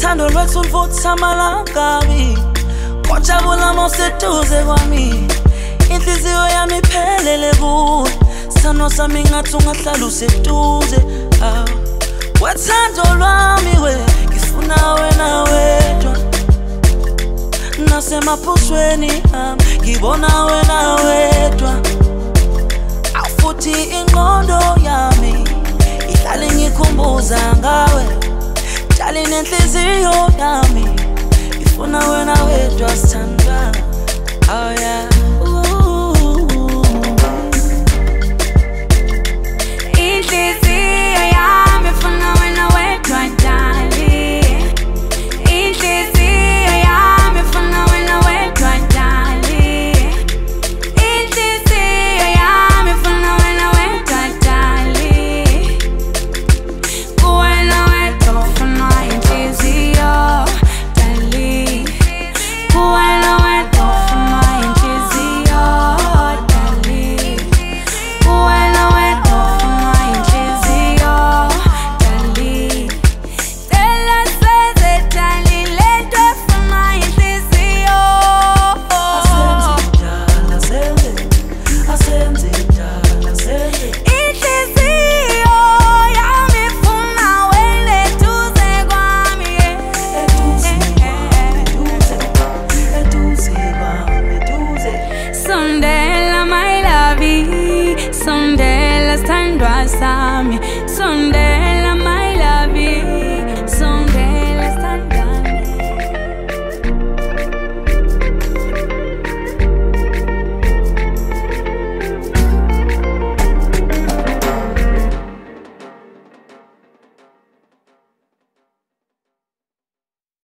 Uthando lwethu luvutha amalangabi Kwajabula moseduze kwami Inhliziyo yami iphelele kuwe Sano sami ngathi ungahlala useduze Wethando lwami we ngifuna wena wedwa Nasemaphushweni ami ngibona wena wedwa Futhi ingqondo yami ihlale ngikhumbuza ngawe Jali nenhliziyo yami ifuna wena wedwa sithandwa Oh yeah Inhliziyo yami ifuna wena wedwa jali Inhliziyo yami ifuna wena wedwa jali Inhliziyo yami ifuna wena wedwa jali Kuwena wedwa ufuna inhliziyo jali Kuwena wedwa ufuna inhliziyo jali Kuwena wedwa ufuna inhliziyo jali Stella seze jali lento ufuna inhliziyo Inhliziyo yami ifuna wena eduze kwami Sondela my love Sondela sithandwa sami